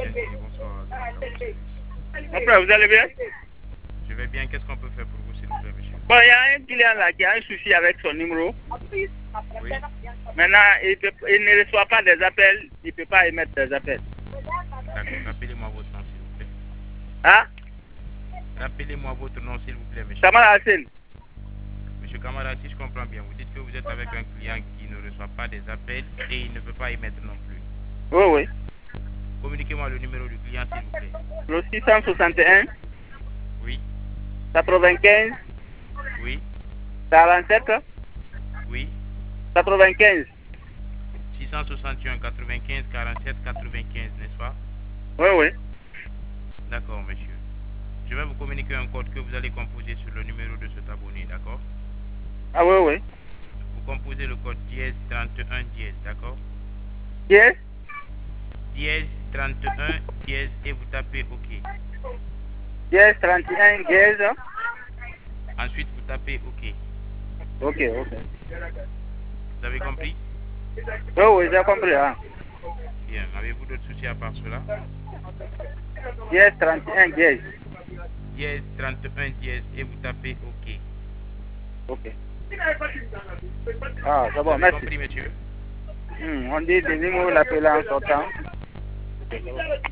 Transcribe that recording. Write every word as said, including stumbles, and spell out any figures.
Merci, bonsoir. Mon frère, vous allez bien? Je vais bien. Qu'est-ce qu'on peut faire pour vous, s'il vous plaît, monsieur? Bon, il y a un client là qui a un souci avec son numéro. Oui. Maintenant, il, peut, il ne reçoit pas des appels, il ne peut pas émettre des appels. D'accord. Rappelez-moi votre nom, s'il vous plaît. Hein? Rappelez-moi votre nom, s'il vous plaît, monsieur. Kamara Hassan. Monsieur Kamara, si je comprends bien, vous dites que vous êtes avec un client qui ne reçoit pas des appels et il ne peut pas émettre non plus. Oui, oui. Communiquez-moi le numéro du client, s'il vous plaît. Le six cent soixante et un, Oui. quatre-vingt-quinze, Oui. quarante-sept, Oui. quatre-vingt-quinze. six cent soixante et un, quatre-vingt-quinze, quarante-sept, quatre-vingt-quinze, n'est-ce pas? Oui, oui. D'accord, monsieur. Je vais vous communiquer un code que vous allez composer sur le numéro de cet abonné, d'accord? Ah oui, oui. Vous composez le code dièse trente et un dièse, d'accord? Yes? Dièse trente et un dièse et vous tapez OK. Yes, trente et un, yes. Ensuite, vous tapez OK. Ok, ok. Vous avez compris? Oui, oui, j'ai compris. Hein. Bien. Avez-vous d'autres soucis à part cela? Yes, trente et un, yes. Dièse trente et un dièse et vous tapez OK. Ok. Ah, c'est Vous bon, avez merci. compris, monsieur? Hmm, on dit des numéros l'appeler en sortant.